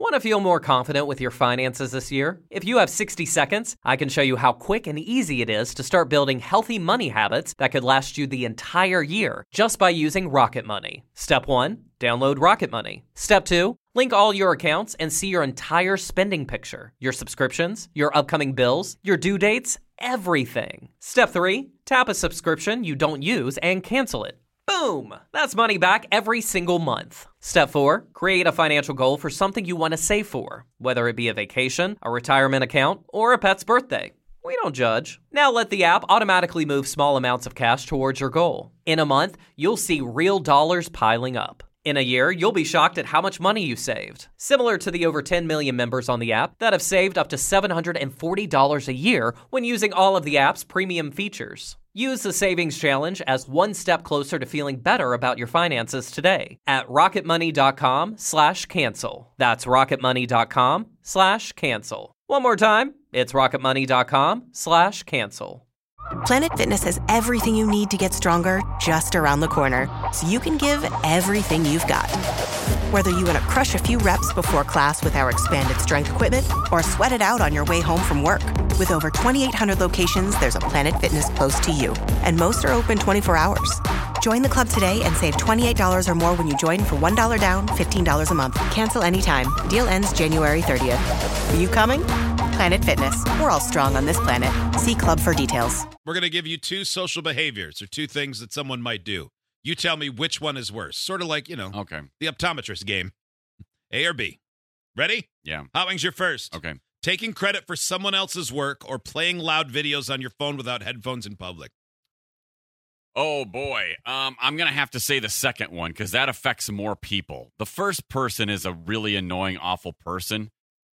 Want to feel more confident with your finances this year? If you have 60 seconds, I can show you how quick and easy it is to start building healthy money habits that could last you the entire year just by using Rocket Money. Step 1, download Rocket Money. Step 2, link all your accounts and see your entire spending picture, your subscriptions, your upcoming bills, your due dates, everything. Step 3, tap a subscription you don't use and cancel it. Boom! That's money back every single month. Step 4, create a financial goal for something you want to save for, whether it be a vacation, a retirement account, or a pet's birthday. We don't judge. Now let the app automatically move small amounts of cash towards your goal. In a month, you'll see real dollars piling up. In a year, you'll be shocked at how much money you saved. Similar to the over 10 million members on the app that have saved up to $740 a year when using all of the app's premium features. Use the Savings Challenge as one step closer to feeling better about your finances today at rocketmoney.com/cancel. That's rocketmoney.com/cancel. One more time, it's rocketmoney.com/cancel. Planet Fitness has everything you need to get stronger just around the corner, so you can give everything you've got. Whether you want to crush a few reps before class with our expanded strength equipment or sweat it out on your way home from work. With over 2,800 locations, there's a Planet Fitness close to you, and most are open 24 hours. Join the club today and save $28 or more when you join for $1 down, $15 a month. Cancel anytime. Deal ends January 30th. Are you coming? Planet Fitness. We're all strong on this planet. See club for details. We're going to give you two social behaviors or two things that someone might do. You tell me which one is worse. Sort of like, Okay. the optometrist game. A or B. Ready? Yeah. Hot Wings, you're first. Okay. Taking credit for someone else's work or playing loud videos on your phone without headphones in public. Oh, boy. I'm going to have to say the second one because that affects more people. The first person is a really annoying, awful person,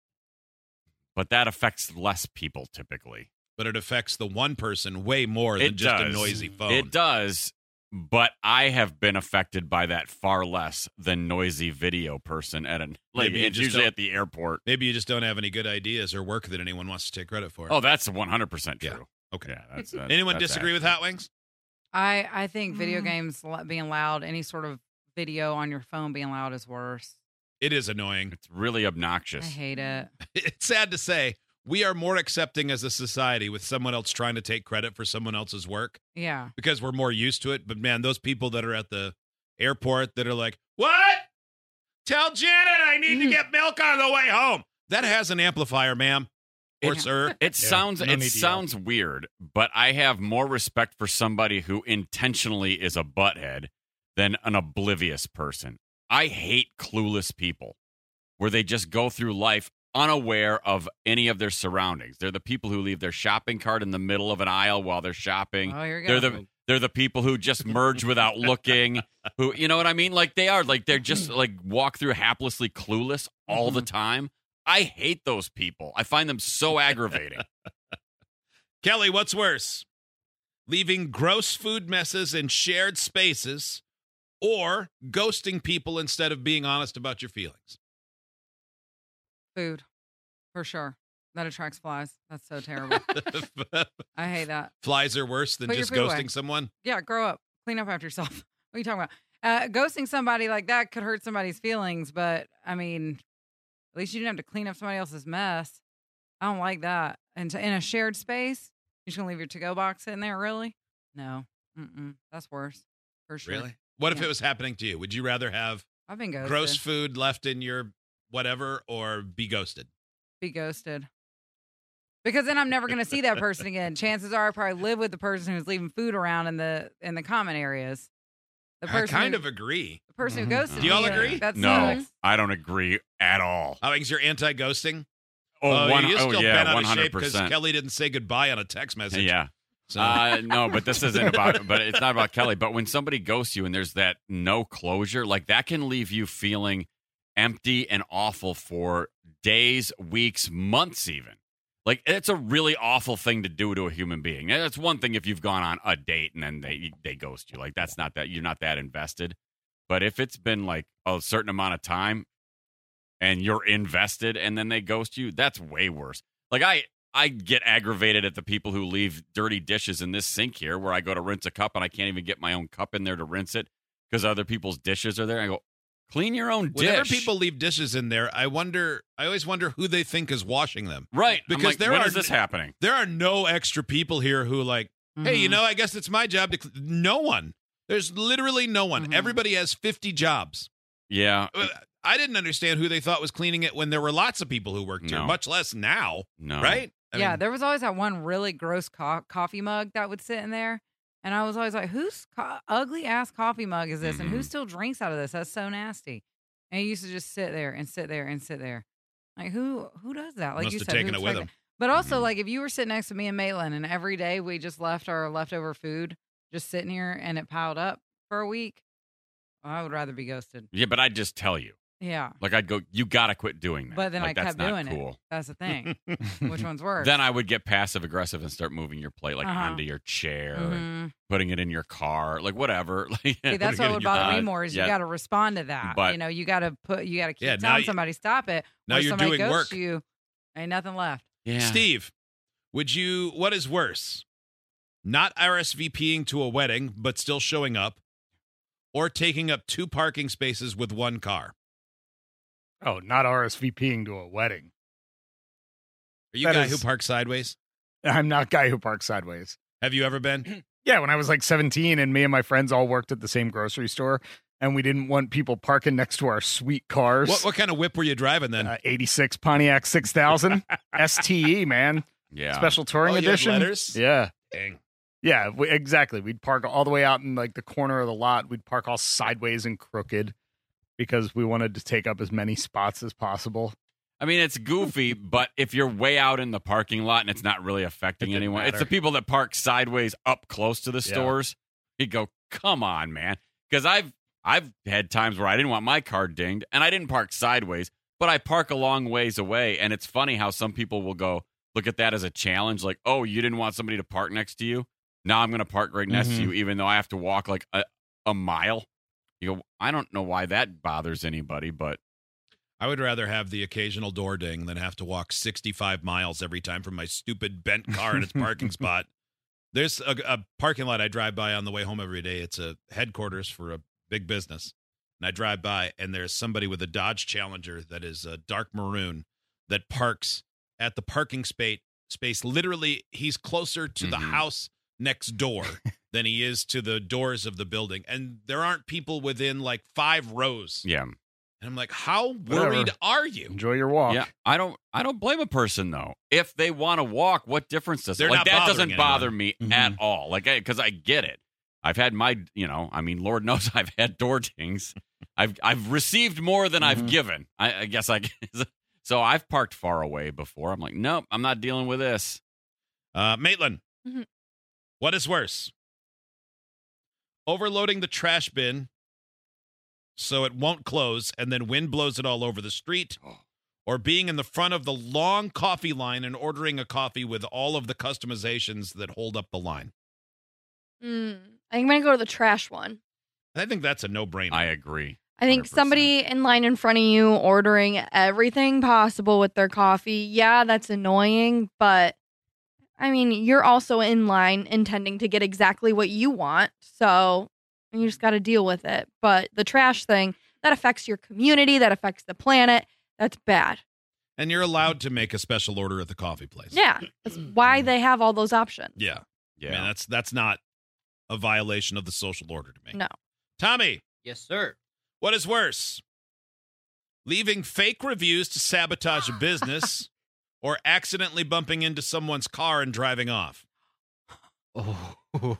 but that affects less people typically. But it affects the one person way more than just a noisy phone. It does, but I have been affected by that far less than noisy video person it's usually at the airport. Maybe you just don't have any good ideas or work that anyone wants to take credit for. Oh, that's 100% true. Yeah. Okay. Yeah, that's anyone disagree with Hot Wings? I think video games being loud, any sort of video on your phone being loud is worse. It is annoying. It's really obnoxious. I hate it. It's sad to say, we are more accepting as a society with someone else trying to take credit for someone else's work. Yeah. Because we're more used to it. But, man, those people that are at the airport that are like, what? Tell Janet I need to get milk on the way home. That has an amplifier, ma'am. Or sir. It sounds weird, but I have more respect for somebody who intentionally is a butthead than an oblivious person. I hate clueless people where they just go through life unaware of any of their surroundings. They're the people who leave their shopping cart in the middle of an aisle while they're shopping. Oh, here you go. They're the people who just merge without looking, who, you know what I mean? Like they're just like walk through haplessly clueless all the time. I hate those people. I find them so aggravating. Kelly, what's worse? Leaving gross food messes in shared spaces or ghosting people instead of being honest about your feelings? Food, for sure. That attracts flies. That's so terrible. I hate that. Flies are worse than Put just your food ghosting away. someone? Yeah, grow up. Clean up after yourself. What are you talking about? Ghosting somebody like that could hurt somebody's feelings, but, I mean, at least you didn't have to clean up somebody else's mess. I don't like that. And in a shared space, you're just going to leave your to-go box in there, really? No. That's worse, for sure. Really? What if it was happening to you? Would you rather have I've been ghosted. gross food left in your whatever or be ghosted? Be ghosted. Because then I'm never going to see that person again. Chances are I probably live with the person who's leaving food around in the common areas. The I person kind of agree. The person who ghosted Do y'all me, agree? That's No, I don't agree at all. How is your anti-ghosting? You're still bent out of shape 100%. because Kelly didn't say goodbye on a text message. Yeah. So. No, but this isn't about, but it's not about Kelly. But when somebody ghosts you and there's that no closure, like that can leave you feeling empty and awful for days, weeks, months even. Like, it's a really awful thing to do to a human being. That's one thing if you've gone on a date and then they ghost you. Like, that's not that, you're not that invested. But if it's been like a certain amount of time and you're invested and then they ghost you, that's way worse. Like, I get aggravated at the people who leave dirty dishes in this sink here where I go to rinse a cup and I can't even get my own cup in there to rinse it because other people's dishes are there. I go, Clean your own dish. Whenever people leave dishes in there, I always wonder who they think is washing them. Right. Because when is this happening? There are no extra people here who hey, I guess it's my job to no one. There's literally no one. Mhm. Everybody has 50 jobs. Yeah. I didn't understand who they thought was cleaning it when there were lots of people who worked here, No. much less now, No. right? I Yeah, mean, there was always that one really gross coffee mug that would sit in there. And I was always like, whose ugly ass coffee mug is this? And who Mhm. still drinks out of this? That's so nasty. And he used to just sit there and sit there and sit there. Like, who does that? Like Must you have said, taken who it with expects him. But also, Mhm. like, if you were sitting next to me and Maitland, and every day we just left our leftover food just sitting here and it piled up for a week, I would rather be ghosted. Yeah, but I'd just tell you. Yeah. Like, I'd go, you got to quit doing that. But then like, I that's kept not doing cool. it. That's the thing. Which one's worse? Then I would get passive aggressive and start moving your plate like Uh-huh. onto your chair and Mhm. putting it in your car, like whatever. See, that's what would bother me more is you yeah. got to respond to that. But- you got to keep Yeah, now telling you- somebody stop it. now or you're somebody doing ghosts work. You, ain't nothing left. Yeah. Steve, what is worse? Not RSVPing to a wedding, but still showing up, or taking up 2 parking spaces with 1 car? Oh, not RSVPing to a wedding. Are you a That guy is- who parks sideways? I'm not a guy who parks sideways. Have you ever been? Yeah, when I was like 17 and me and my friends all worked at the same grocery store and we didn't want people parking next to our sweet cars. What kind of whip were you driving then? 86 Pontiac 6000 STE, man. Yeah. Special touring Oh, you had edition. letters? Yeah. Dang. Yeah, exactly. We'd park all the way out in like the corner of the lot. We'd park all sideways and crooked because we wanted to take up as many spots as possible. I mean, it's goofy, but if you're way out in the parking lot and it's not really affecting It didn't anyone, it's matter. the people that park sideways up close to the Yeah. stores. You go, come on, man. Because I've had times where I didn't want my car dinged and I didn't park sideways, but I park a long ways away. And it's funny how some people will go, look at that as a challenge. Like, oh, you didn't want somebody to park next to you? Now I'm going to park right next to you, even though I have to walk like a mile. You go, I don't know why that bothers anybody, but I would rather have the occasional door ding than have to walk 65 miles every time from my stupid bent car in its parking spot. There's a parking lot I drive by on the way home every day. It's a headquarters for a big business. And I drive by, and there's somebody with a Dodge Challenger that is a dark maroon that parks at the parking space. Literally, he's closer to the Mhm. house next door than he is to the doors of the building. And there aren't people within like 5 rows. yeah. And I'm like, how worried Whatever. are you? Enjoy your walk. Yeah, I don't blame a person though. If they want to walk, what difference does it? They're Like not that bothering doesn't bother anyone. me Mhm. at all. Like because I get it. I've had my, I mean, Lord knows I've had door dings. I've received more than I've Mhm. given. I guess so I've parked far away before. I'm like, nope, I'm not dealing with this. Maitland, Mhm. what is worse? Overloading the trash bin so it won't close and then wind blows it all over the street, or being in the front of the long coffee line and ordering a coffee with all of the customizations that hold up the line? I think I'm going to go to the trash one. I think that's a no-brainer. I agree. I think 100%. somebody in line in front of you ordering everything possible with their coffee, yeah, that's annoying, but I mean, you're also in line intending to get exactly what you want, so you just got to deal with it. But the trash thing, that affects your community, that affects the planet, that's bad. And you're allowed to make a special order at the coffee place. Yeah, that's why they have all those options. Yeah. Yeah. Man, that's not a violation of the social order to me. No. Tommy, Yes, sir. what is worse? Leaving fake reviews to sabotage a business or accidentally bumping into someone's car and driving off? Oh.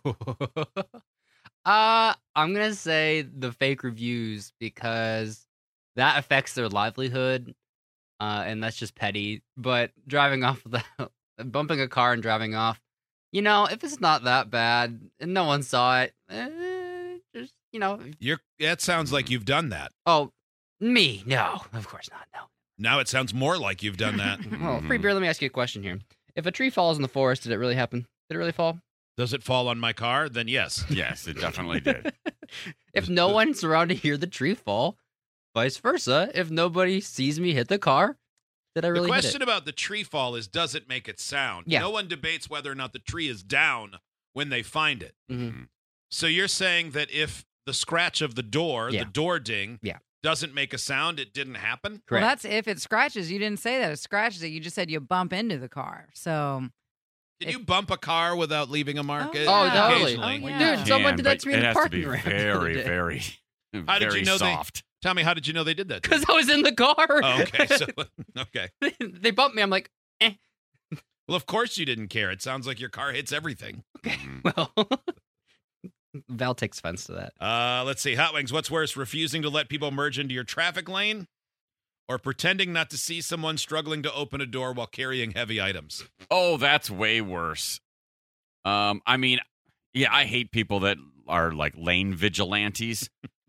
I'm gonna say the fake reviews because that affects their livelihood, and that's just petty. But driving off without bumping a car and driving off, if it's not that bad and no one saw it, just That sounds like you've done that. Oh, me? No, of course not. No. Now it sounds more like you've done that. Well, Free Beer, let me ask you a question here. If a tree falls in the forest, did it really happen? Did it really fall? Does it fall on my car? Then yes. Yes, it definitely did. If no one's around to hear the tree fall, vice versa. If nobody sees me hit the car, did I really The hit question it? about the tree fall is, does it make it sound? Yeah. No one debates whether or not the tree is down when they find it. Mhm. So you're saying that if the scratch of the door, Yeah. the door ding, Yeah. doesn't make a sound, it didn't happen? Well, Correct. that's if it scratches. You didn't say that it scratches it. You just said you bump into the car. So Can you bump a car without leaving a mark? Oh, yeah. totally. Occasionally. Oh, yeah. Dude, someone did that to me in it the has to parking be garage the other very, day. very, How did very you know soft. Tell me, how did you know they did that? to Because you? I was in the car. Oh, okay. So, okay. They bumped me. I'm like, Well, of course you didn't care. It sounds like your car hits everything. well. Val takes offense to that. Let's see. Hot Wings, what's worse, refusing to let people merge into your traffic lane or pretending not to see someone struggling to open a door while carrying heavy items? Oh, that's way worse. I mean, yeah, I hate people that are like lane vigilantes.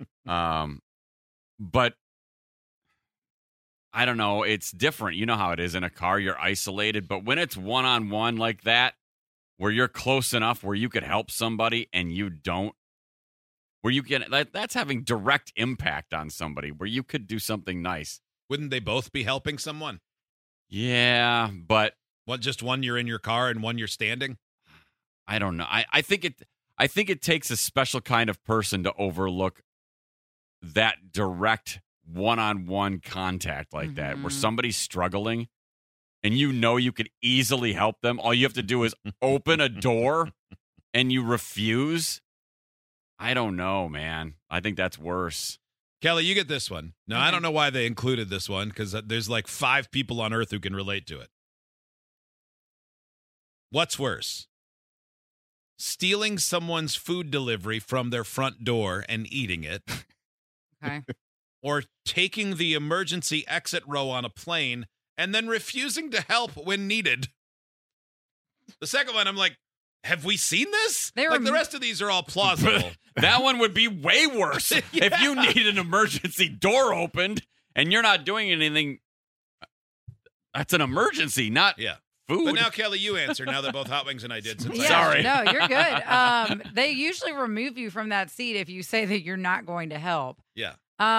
But I don't know. It's different. You know how it is in a car. You're isolated. But when it's one-on-one like that, where you're close enough where you could help somebody and you don't, where you can, that's having direct impact on somebody, where you could do something nice. Wouldn't they both be helping someone? Yeah, but What, just one you're in your car and one you're standing? I don't know. I think it takes a special kind of person to overlook that direct one-on-one contact like that, where Mhm. somebody's struggling and you know you could easily help them. All you have to do is open a door and you refuse. I don't know, man. I think that's worse. Kelly, you get this one. Now, I don't know why they included this one because there's like 5 people on Earth who can relate to it. What's worse? Stealing someone's food delivery from their front door and eating it, okay. or taking the emergency exit row on a plane and then refusing to help when needed. The second one, I'm like, have we seen this? They're- Like the rest of these are all plausible. That one would be way worse. If you need an emergency door opened and you're not doing anything, that's an emergency, not Yeah. food. But now, Kelly, you answer. Now that both Hot Wings and I did. Since I- Yeah, Sorry. No, you're good. They usually remove you from that seat if you say that you're not going to help. Yeah.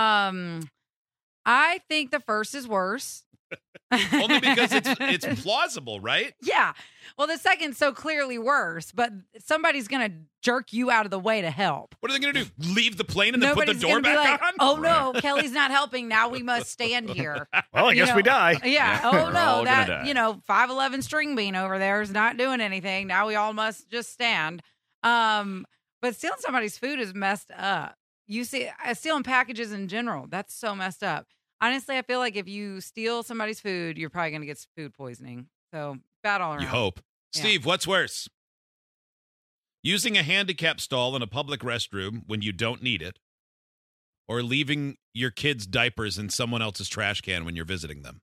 I think the first is worse. Only because it's plausible, right? Yeah. Well, the second's so clearly worse, but somebody's going to jerk you out of the way to help. What are they going to do? Leave the plane and then put the Nobody's door gonna be back like, on? oh no, Kelly's not helping. Now we must stand here. Well, I You guess we know, die. Yeah. We're Oh all no, gonna that die. 5'11" string bean over there is not doing anything. Now we all must just stand. But stealing somebody's food is messed up. You see, stealing packages in general, that's so messed up. Honestly, I feel like if you steal somebody's food, you're probably gonna get food poisoning. So bad all around. You hope. Yeah. Steve, what's worse? Using a handicap stall in a public restroom when you don't need it, or leaving your kids' diapers in someone else's trash can when you're visiting them?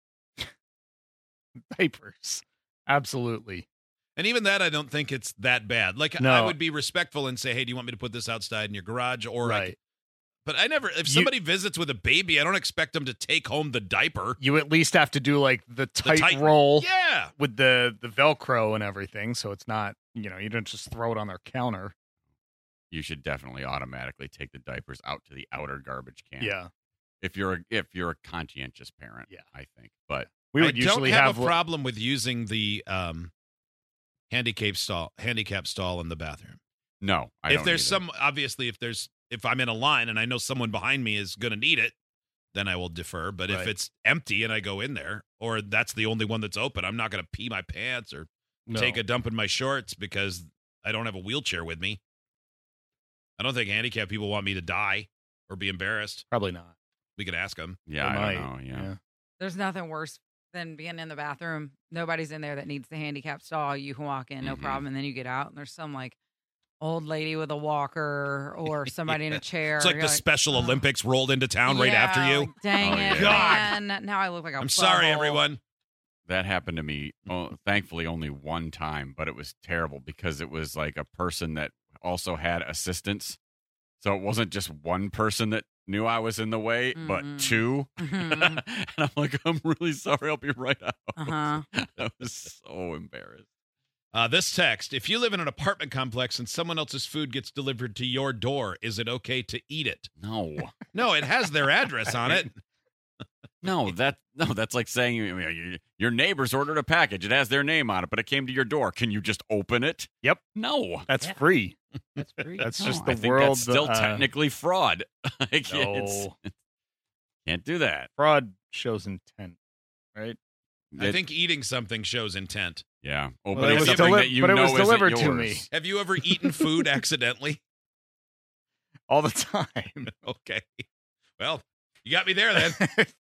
Diapers. Absolutely. And even that, I don't think it's that bad. Like, No. I would be respectful and say, hey, do you want me to put this outside in your garage? Or Right. But I never, if You- somebody visits with a baby, I don't expect them to take home the diaper. You at least have to do like the tight, tight- roll Yeah. with the Velcro and everything. So it's not, you don't just throw it on their counter. You should definitely automatically take the diapers out to the outer garbage can. Yeah. If you're a conscientious parent, Yeah. I think. But We would I usually don't have have a problem with using the handicap stall in the bathroom. no, I If don't there's either. obviously, if I'm in a line and I know someone behind me is going to need it, then I will defer. But if Right. it's empty and I go in there, or that's the only one that's open, I'm not going to pee my pants or No. take a dump in my shorts because I don't have a wheelchair with me. I don't think handicapped people want me to die or be embarrassed. Probably not. We could ask them. Yeah, They I might. don't know. Yeah. There's nothing worse than being in the bathroom. Nobody's in there that needs the handicap stall. You can walk in, no Mhm. problem. And then you get out and there's some like old lady with a walker or somebody in a chair. It's like You're the Special Olympics rolled into town right Yeah, after you. like, dang Oh, it, yeah. man. Now I look like a I'm sorry, butthole. everyone. That happened to me, thankfully, only one time, but it was terrible because it was like a person that also had assistants. So it wasn't just one person that knew I was in the way, but Mm-mm. two. Mhm. And I'm like, I'm really sorry. I'll be right out. Uh-huh. I was so embarrassed. This text, if you live in an apartment complex and someone else's food gets delivered to your door, is it okay to eat it? No, No, it has their address on it. that's like saying your neighbors ordered a package. It has their name on it, but it came to your door. Can you just open it? Yep. No. That's Yeah. free. That's free. That's No, just I the think world. that's still technically fraud. Like, No. Can't do that. Fraud shows intent, right? I think eating something shows intent. Yeah. Well, Opening it was something that you but it know was isn't delivered to yours. me Have you ever eaten food accidentally? all the time. Okay. Well, you got me there then.